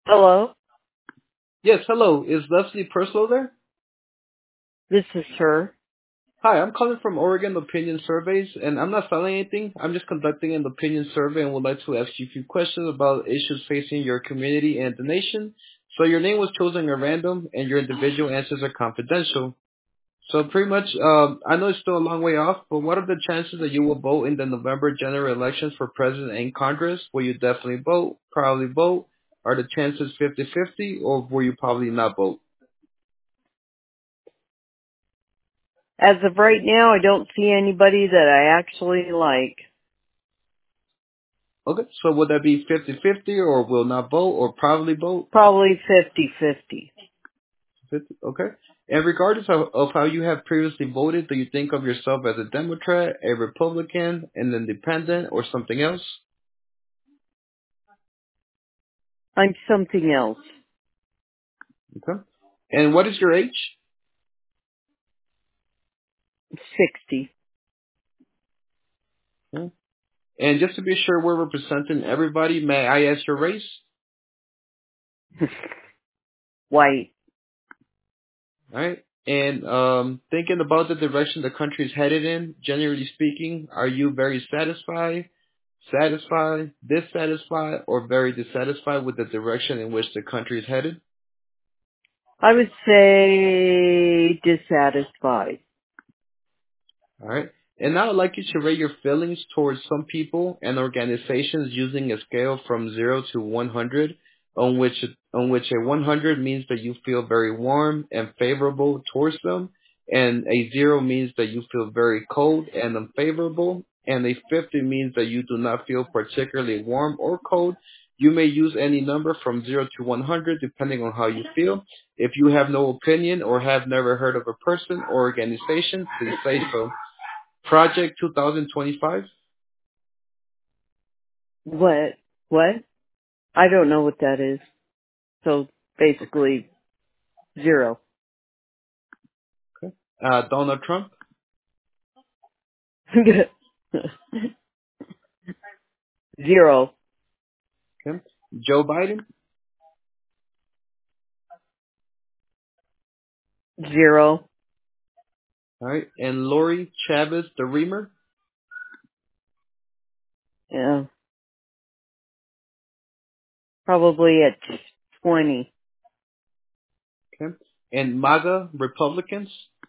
Hello, Yes, hello. Is Leslie Perslow there? this is her. Hi, I'm calling from Oregon Opinion Surveys, and I'm not selling anything. I'm just conducting an opinion survey and would like to ask you a few questions about issues facing your community and the nation. So your name was chosen at random, and your individual answers are confidential. So pretty much, I know it's still a long way off, but what are the chances that you will vote in the November general elections for president and Congress? Will you definitely vote, probably vote? Are the chances 50-50, or will you probably not vote? As of right now, I don't see anybody that I actually like. Okay, so would that be 50-50 or will not vote or probably vote? Probably 50-50. 50, okay. And regardless of how you have previously voted, do you think of yourself as a Democrat, a Republican, an independent, or something else? I'm something else. Okay. And what is your age? 60. Okay. And just to be sure we're representing everybody, may I ask your race? White. All right. And thinking about the direction the country is headed in, generally speaking, are you very satisfied, dissatisfied, or very dissatisfied with the direction in which the country is headed? I would say dissatisfied. All right. And now I'd like you to rate your feelings towards some people and organizations using a scale from 0 to 100, on which a 100 means that you feel very warm and favorable towards them, and a 0 means that you feel very cold and unfavorable, and a 50 means that you do not feel particularly warm or cold. You may use any number from 0 to 100 depending on how you feel. If you have no opinion or have never heard of a person or organization, please say so. Project 2025. What? What? I don't know what that is. So basically, 0. Donald Trump. 0. Okay. Joe Biden. 0. All right. And Lori Chavez, the Reamer. Yeah. Probably at 20. Okay. And MAGA Republicans.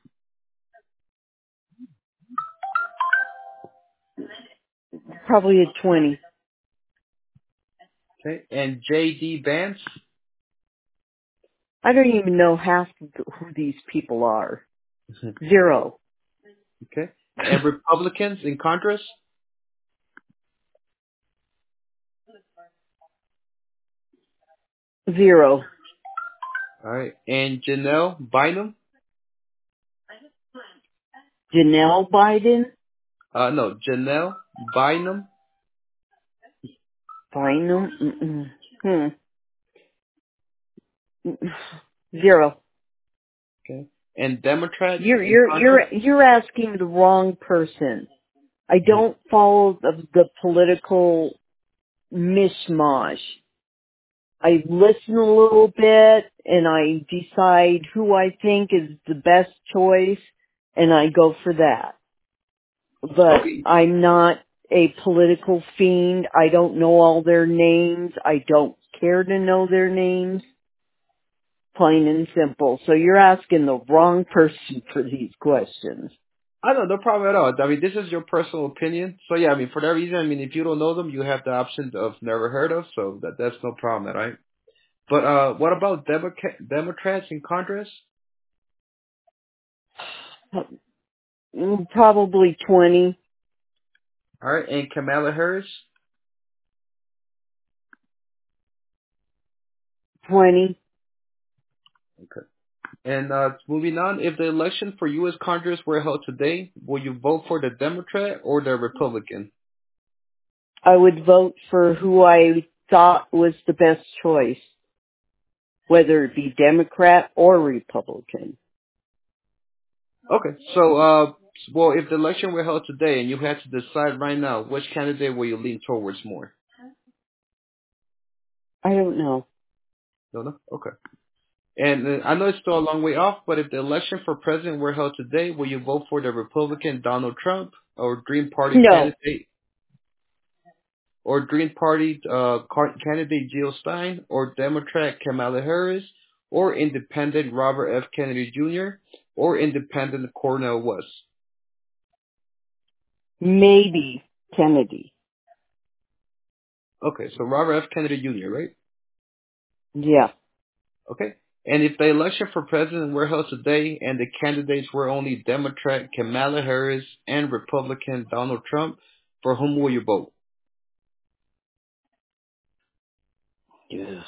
Probably at 20. Okay. And J.D. Vance. I don't even know half of who these people are. 0. Okay. And Republicans in Congress. 0. All right. And Janelle Bynum. Janelle Biden? No, Janelle Bynum. Bynum? Mm-mm. 0. Okay. And Democrats You're in you're Congress. you're you're asking the wrong person. I don't follow the political mishmash. I listen a little bit and I decide who I think is the best choice and I go for that. But Okay. I'm not a political fiend. I don't know all their names. I don't care to know their names. Plain and simple. So you're asking the wrong person for these questions. I don't know, no problem at all. I mean, this is your personal opinion. So yeah, I mean, for that reason, I mean, if you don't know them, you have the option of never heard of, so that's no problem, right? But what about Democrats in Congress? Probably 20, All right, and Kamala Harris. 20. Okay. And moving on, if the election for U.S. Congress were held today, will you vote for the Democrat or the Republican? I would vote for who I thought was the best choice, whether it be Democrat or Republican. Okay, so well, if the election were held today and you had to decide right now, which candidate will you lean towards more? I don't know. Don't know? Okay. And I know it's still a long way off, but if the election for president were held today, will you vote for the Republican Donald Trump or Green Party No. candidate candidate Jill Stein or Democrat Kamala Harris or Independent Robert F. Kennedy Jr. or Independent Cornel West? Maybe Kennedy. Okay, so Robert F. Kennedy Jr., right? Yeah. Okay. And if the election for president were held today and the candidates were only Democrat Kamala Harris and Republican Donald Trump, for whom will you vote? Yes.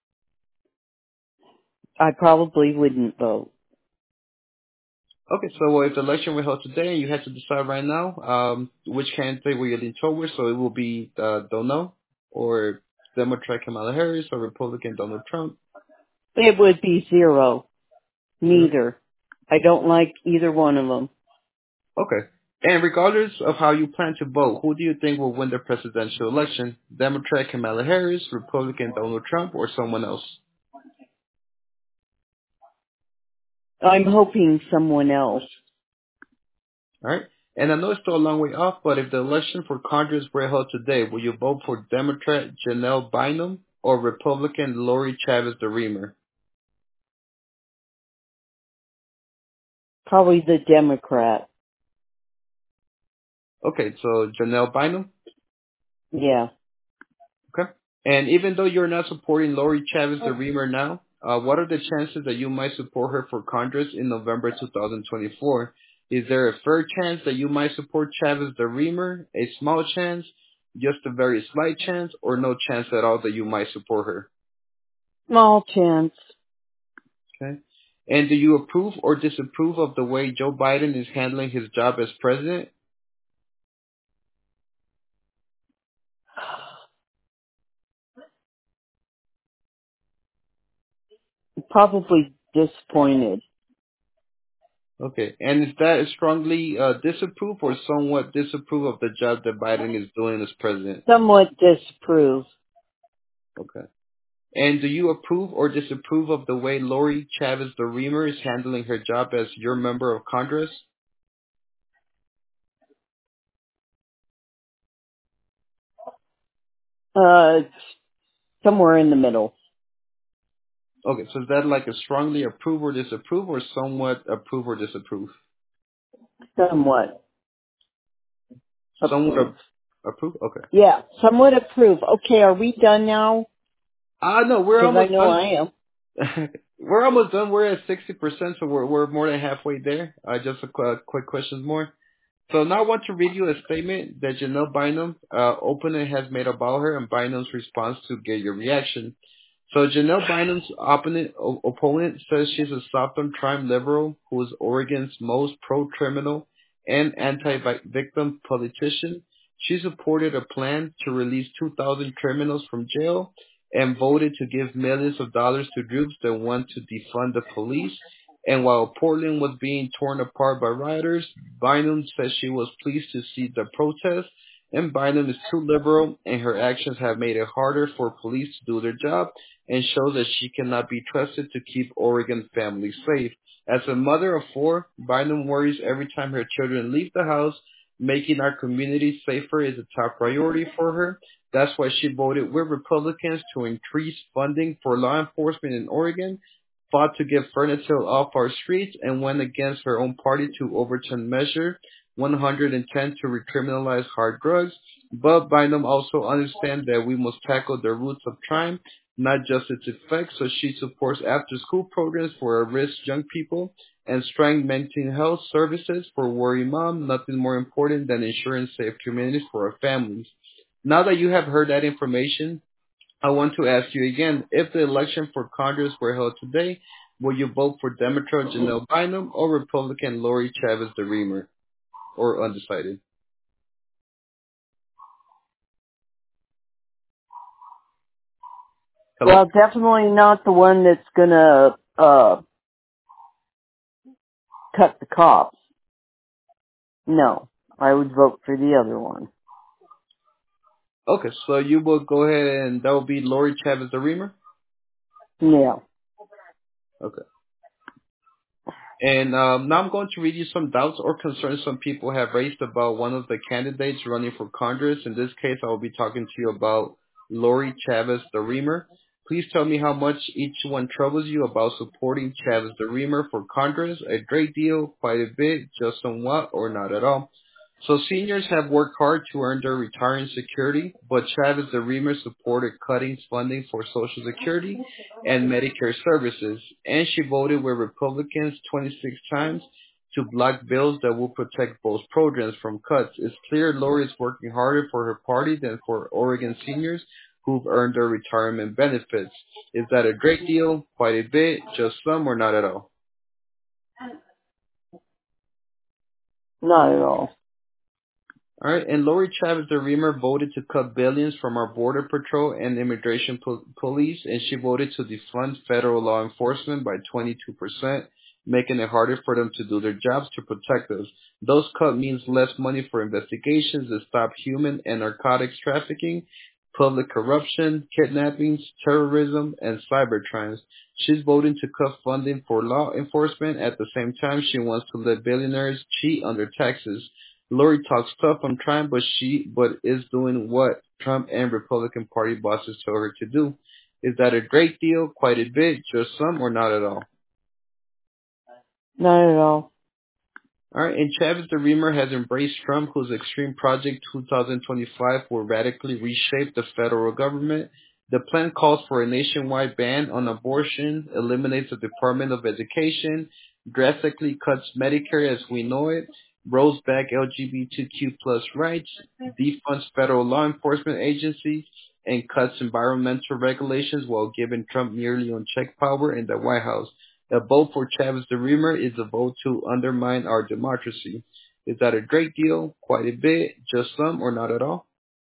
I probably wouldn't vote. Okay, so if the election were held today and you had to decide right now, which candidate will you lean towards? So it will be don't know, or Democrat Kamala Harris, or Republican Donald Trump. It would be zero. Zero. Neither. I don't like either one of them. Okay. And regardless of how you plan to vote, who do you think will win the presidential election? Democrat Kamala Harris, Republican Donald Trump, or someone else? I'm hoping someone else. All right. And I know it's still a long way off, but if the election for Congress were held today, will you vote for Democrat Janelle Bynum or Republican Lori Chavez the Reamer? Probably the Democrat. Okay, so Janelle Bynum. Yeah. Okay. And even though you're not supporting Lori Chavez the Reamer now, what are the chances that you might support her for Congress in November 2024? Is there a fair chance that you might support Chavez the Reamer, a small chance, just a very slight chance, or no chance at all that you might support her? Small chance. Okay. And do you approve or disapprove of the way Joe Biden is handling his job as president? Probably disappointed. Okay. And is that strongly disapprove or somewhat disapprove of the job that Biden is doing as president? Somewhat disapprove. Okay. And do you approve or disapprove of the way Lori Chavez the Reamer is handling her job as your member of Congress? Uh, somewhere in the middle. Okay, so is that like a strongly approve or disapprove or somewhat approve or disapprove? Somewhat Somewhat approve. approve? Okay. Yeah, somewhat approve. Okay, are we done now? No, we're Because I almost know done. I am. We're almost done. We're at 60%, so we're more than halfway there. Just a quick questions more. So now I want to read you a statement that Janelle Bynum, opponent has made about her and Bynum's response to get your reaction. So Janelle Bynum's opponent says she's a soft-on-crime liberal who is Oregon's most pro-criminal and anti-victim politician. She supported a plan to release 2,000 criminals from jail and voted to give millions of dollars to groups that want to defund the police. And while Portland was being torn apart by rioters, Bynum said she was pleased to see the protests, and Bynum is too liberal and her actions have made it harder for police to do their job and show that she cannot be trusted to keep Oregon families safe. As a mother of four, Bynum worries every time her children leave the house. Making our community safer is a top priority for her. That's why she voted with Republicans to increase funding for law enforcement in Oregon, fought to get furniture off our streets, and went against her own party to overturn Measure 110 to recriminalize hard drugs. But Bynum also understands that we must tackle the roots of crime, not just its effects, so she supports after-school programs for at-risk young people and strong mental health services for worried mom, nothing more important than ensuring safe communities for our families. Now that you have heard that information, I want to ask you again, if the election for Congress were held today, will you vote for Democrat Janelle Bynum or Republican Lori Chavez the Reamer, or undecided? Hello? Well, definitely not the one that's gonna, cut the cops. No. I would vote for the other one. Okay, so you will go ahead and that will be Lori Chavez the Reamer? Yeah. Okay. And now I'm going to read you some doubts or concerns some people have raised about one of the candidates running for Congress. In this case, I will be talking to you about Lori Chavez the Reamer. Please tell me how much each one troubles you about supporting Chavez the Reamer for Congress. A great deal, quite a bit, just somewhat, or not at all. So seniors have worked hard to earn their retirement security, but Chavez the Reamer supported cutting funding for Social Security and Medicare services, and she voted with Republicans 26 times to block bills that will protect both programs from cuts. It's clear Lori is working harder for her party than for Oregon seniors who've earned their retirement benefits. Is that a great deal? Quite a bit? Just some, or not at all? Not at all. All right, and Lori Chavez the Reamer voted to cut billions from our Border Patrol and Immigration Police, and she voted to defund federal law enforcement by 22%, making it harder for them to do their jobs to protect us. Those cuts means less money for investigations that stop human and narcotics trafficking, public corruption, kidnappings, terrorism, and cyber crimes. She's voting to cut funding for law enforcement. At the same time, she wants to let billionaires cheat on their taxes. Lori talks tough on Trump, but is doing what Trump and Republican Party bosses told her to do. Is that a great deal? Quite a bit? Just some, or not at all? Not at all. All right, and Chavez the Reamer has embraced Trump, whose Extreme Project 2025 will radically reshape the federal government. The plan calls for a nationwide ban on abortion, eliminates the Department of Education, drastically cuts Medicare as we know it, rolls back LGBTQ plus rights, defunds federal law enforcement agencies, and cuts environmental regulations while giving Trump nearly unchecked power in the White House. A vote for Chavez the Reamer is a vote to undermine our democracy. Is that a great deal? Quite a bit? Just some, or not at all?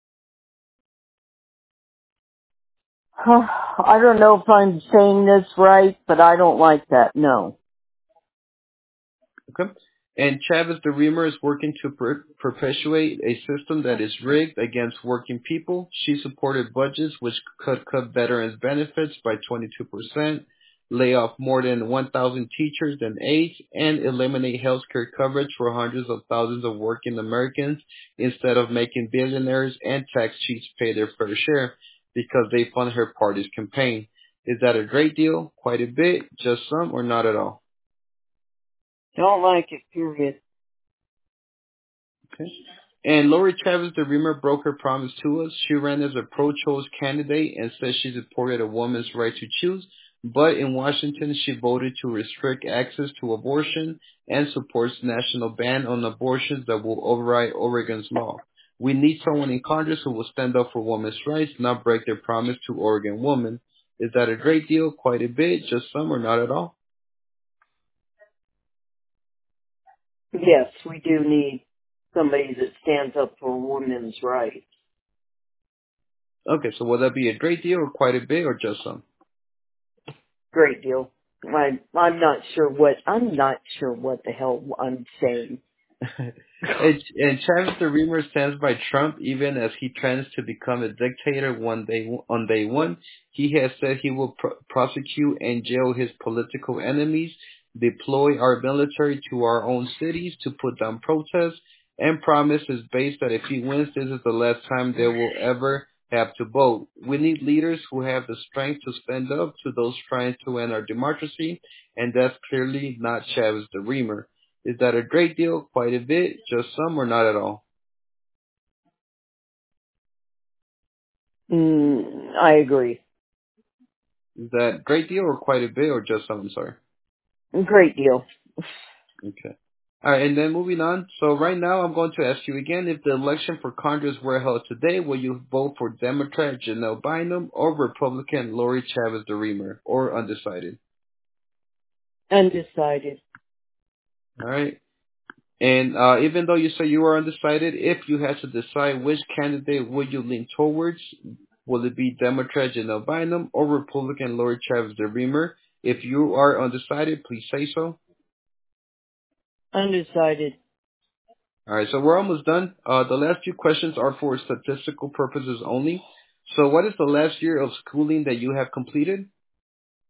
I don't know if I'm saying this right, but I don't like that. No. Okay. And Chavez the Reamer is working to perpetuate a system that is rigged against working people. She supported budgets which could cut veterans' benefits by 22%, lay off more than 1,000 teachers and aides, and eliminate health care coverage for hundreds of thousands of working Americans instead of making billionaires and tax cheats pay their fair share because they fund her party's campaign. Is that a great deal? Quite a bit? Just some, or not at all? Don't like it, period. Okay. And Lori Chavez the Reamer broke her promise to us. She ran as a pro-choice candidate and said she supported a woman's right to choose. But in Washington, she voted to restrict access to abortion and supports national ban on abortions that will override Oregon's law. We need someone in Congress who will stand up for women's rights, not break their promise to Oregon women. Is that a great deal? Quite a bit? Just some, or not at all? Yes, we do need somebody that stands up for women's rights. Okay, so will that be a great deal or quite a bit or just some? Great deal. I'm not sure what the hell I'm saying. And Chavez the Reamer stands by Trump even as he trends to become a dictator on day one. He has said he will prosecute and jail his political enemies, deploy our military to our own cities to put down protests, and promises base that if he wins, this is the last time they will ever have to vote. We need leaders who have the strength to stand up to those trying to end our democracy, and that's clearly not Chavez the Reamer. Is that a great deal? Quite a bit? Just some, or not at all? I agree. Is that great deal or quite a bit or just some? I'm sorry. Great deal. Okay. All right, and then moving on. So right now I'm going to ask you again, if the election for Congress were held today, will you vote for Democrat Janelle Bynum or Republican Lori Chavez the Reamer, or undecided? Undecided. All right. And even though you say you are undecided, if you had to decide which candidate would you lean towards, will it be Democrat Janelle Bynum or Republican Lori Chavez the Reamer? If you are undecided, please say so. Undecided. All right, so we're almost done. The last few questions are for statistical purposes only. So what is the last year of schooling that you have completed?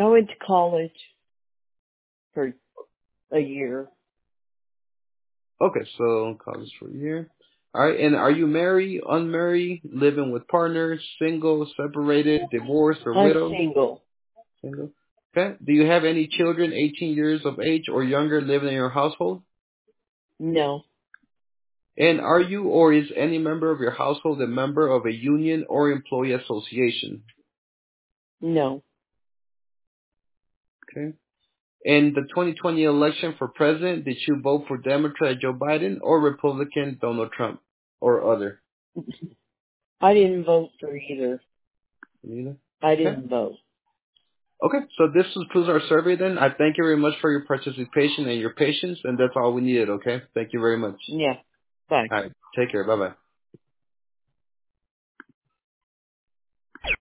I went to college for a year. Okay, so college for a year. All right, and are you married, unmarried, living with partners, single, separated, divorced, or I'm widowed? single. Single. Okay. Do you have any children 18 years of age or younger living in your household? No. And are you or is any member of your household a member of a union or employee association? No. Okay. In the 2020 election for president, did you vote for Democrat Joe Biden or Republican Donald Trump or other? I didn't vote for either. Neither. I Okay. didn't vote. Okay. So this concludes our survey then. I thank you very much for your participation and your patience, and that's all we needed, okay? Thank you very much. Yeah. Bye. All right. Take care. Bye-bye.